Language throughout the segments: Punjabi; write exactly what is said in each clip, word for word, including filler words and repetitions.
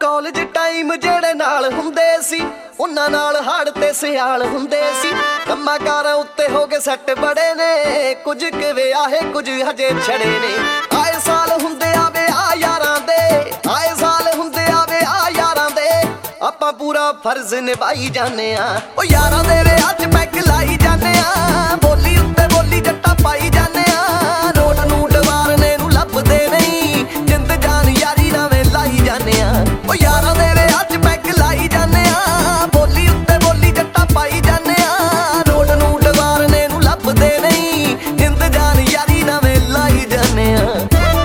ਕਾਲਜ ਟਾਈਮ ਜਿਹੜੇ ਨਾਲ ਹੁੰਦੇ ਸੀ ਉਹਨਾਂ ਨਾਲ ਹੜ ਤੇ ਸਿਆਲ ਹੁੰਦੇ ਸੀ। ਕੰਮਾਂ ਕਾਰਾਂ ਉੱਤੇ ਹੋ ਕੇ ਸੱਟ ਬੜੇ ਨੇ, ਕੁਝ ਕਿ ਵਿਆਹੇ ਕੁਝ ਹਜੇ ਛੜੇ ਨੇ। ਆਏ ਸਾਲ ਹੁੰਦੇ ਆ ਵਿਆਹ ਯਾਰਾਂ ਦੇ, ਆਏ ਸਾਲ ਹੁੰਦੇ ਆ ਵਿਆਹ ਯਾਰਾਂ ਦੇ, ਆਪਾਂ ਪੂਰਾ ਫਰਜ਼ ਨਿਭਾਈ ਜਾਂਦੇ ਆ। ਉਹ ਯਾਰਾਂ ਦੇ ਵਿਆਹ 'ਚ ਪੈਗ ਲਾਈ ਜਾਂਦੇ ਆ, ਬੋਲੀ ਉੱਤੇ ਬੋਲੀ ਜੱਟਾ ਪਾਈ ਜਾਂਦੇ ਆ। ਨੋਟ ਨੂਟ ਵਾਰਨੇ ਨੂੰ ਲੱਭਦੇ ਨਹੀਂ, ਜਿੰਦ ਜਾਨ ਯਾਰੀ ਨਾਵੇਂ ਲਾਈ ਜਾਂਦੇ ਆ। ਉਹ ਯਾਰਾਂ ਦੇ ਵਿਆਹ 'ਚ ਪੈਗ ਲਾਈ ਜਾਂਦੇ ਆ, ਬੋਲੀ ਉੱਤੇ ਬੋਲੀ ਜੱਟਾ ਪਾਈ ਜਾਂਦੇ ਆ। ਨੋਟ ਨੂਟ ਵਾਰਨੇ ਨੂੰ ਲੱਭਦੇ ਨਹੀਂ, ਜਿੰਦ ਜਾਨ ਯਾਰੀ ਨਾਵੇਂ ਲਾਈ ਜਾਂਦੇ ਆ।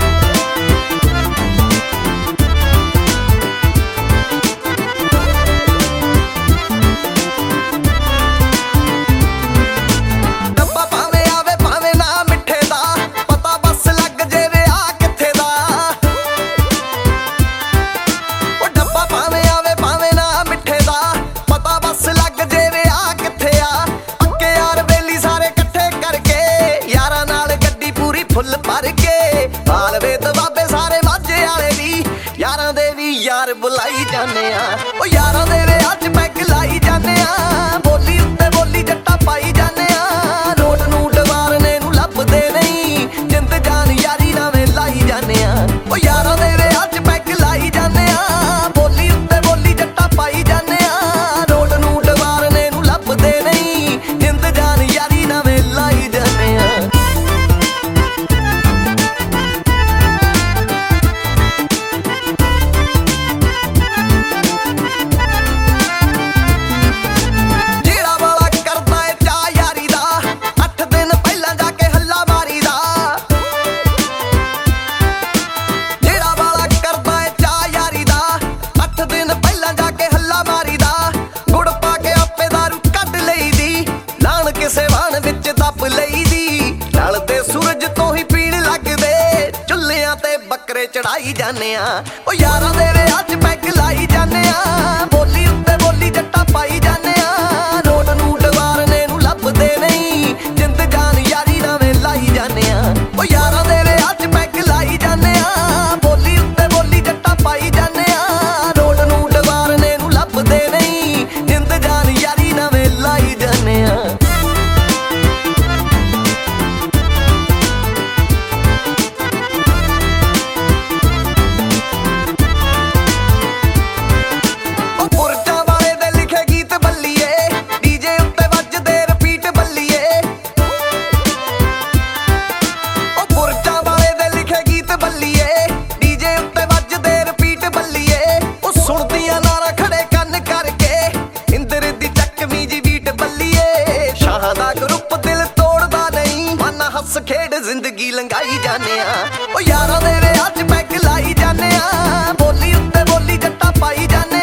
ਫੁੱਲ ਭਰ ਕੇ ਬਾਲਵੇ ਦਬਾਬੇ ਸਾਰੇ ਮਾਝੇ ਵਾਲੇ ਵੀ, ਯਾਰਾਂ ਦੇ ਵੀ ਯਾਰ ਬੁਲਾਈ ਜਾਂਦੇ ਆ। ਉਹ ਯਾਰਾਂ ਦੇ ਵਿਆਹ 'ਚ ਪੈਗ ਲਾਈ ਜਾਂਦੇ ਆ, ਬੋਲੀ ਉੱਤੇ ਬੋਲੀ ਜੱਟਾ ਪਾਈ ਜਾਂਦੇ ਆ। ਨੋਟ ਨੂਟ ਵਾਰਨੇ ਨੂੰ ਲੱਭਦੇ ਨਹੀਂ, ਜਿੰਦ ਜਾਨ ਯਾਰੀ ਨਾਵੇਂ ਲਾਈ ਜਾਂਦੇ ਆ। ਉਹ ਯਾਰਾਂ ਦੇ ਵਿਆਹ 'ਚ ਪੈਗ ਲਾਈ ਜਾਂਦੇ ਆ, ਬੋਲੀ ਉੱਤੇ ਬੋਲੀ ਜੱਟਾ ਪਾਈ ਜਾਂਦੇ ਆ। ਨੋਟ ਨੂਟ ਵਾਰਨੇ ਨੂੰ ਲੱਭਦੇ ਨਹੀਂ, ਜਿੰਦ ਜਾਨ ਯਾਰੀ ਨਾਵੇਂ ਲਾਈ ਜਾਂਦੇ ਆ। ਕਿਸੇ ਵਾਣ ਵਿੱਚ ਦੱਬ ਲਈ ਦੀ, ਢਲਦੇ ਸੂਰਜ ਤੋਂ ਹੀ ਪੀਣ ਲੱਗਦੇ, ਚੁੱਲ੍ਹਿਆਂ ਤੇ ਬੱਕਰੇ ਚੜਾਈ ਜਾਂਦੇ ਆ। ਉਹ ਯਾਰਾਂ ਦੇ ਵਿਆਹ 'ਚ ਪੈਗ ਲਾਈ ਜਾਂਦੇ ਆ, ਬੋਲੀ ਉੱਤੇ ਬੋਲੀ ਜੱਟਾ ਪਾਈ ਜਾਂਦੇ ਆ। ਨੋਟ ਨੂਟ ਵਾਰਨੇ ਨੂੰ ਲੱਭਦੇ ਨਹੀਂ, ਜਿੰਦ ਜਾਨ ਯਾਰੀ ਨਾਵੇਂ ਲਾਈ ਜਾਂਦੇ ਆ। ਉਹ ਯਾਰਾਂ ਦੇ ਵਿਆਹ 'ਚ ਪੈਗ ਲਾਈ ਜਾਂਦੇ ਆ, ਬੋਲੀ ਉੱਤੇ ਬੋਲੀ ਜੱਟਾ ਪਾਈ ਜਾਂਦੇ ਆ। ਨੋਟ ਨੂਟ ਵਾਰਨੇ ਨੂੰ ਲੱਭਦੇ ਨਹੀਂ, ਜਿੰਦ ਜਾਨ ਯਾਰੀ ਨਾਵੇਂ ਲਾਈ ਜਾਂਦੇ ਆ। ਹੱਸ ਖੇਡ ਜ਼ਿੰਦਗੀ ਲੰਘਾਈ ਜਾਂਦੇ ਆ। ਉਹ ਯਾਰਾਂ ਦੇ ਵਿਆਹ 'ਚ ਪੈਗ ਲਾਈ ਜਾਂਦੇ ਆ, ਬੋਲੀ ਉੱਤੇ ਬੋਲੀ ਜੱਟਾ ਪਾਈ ਜਾਂਦੇ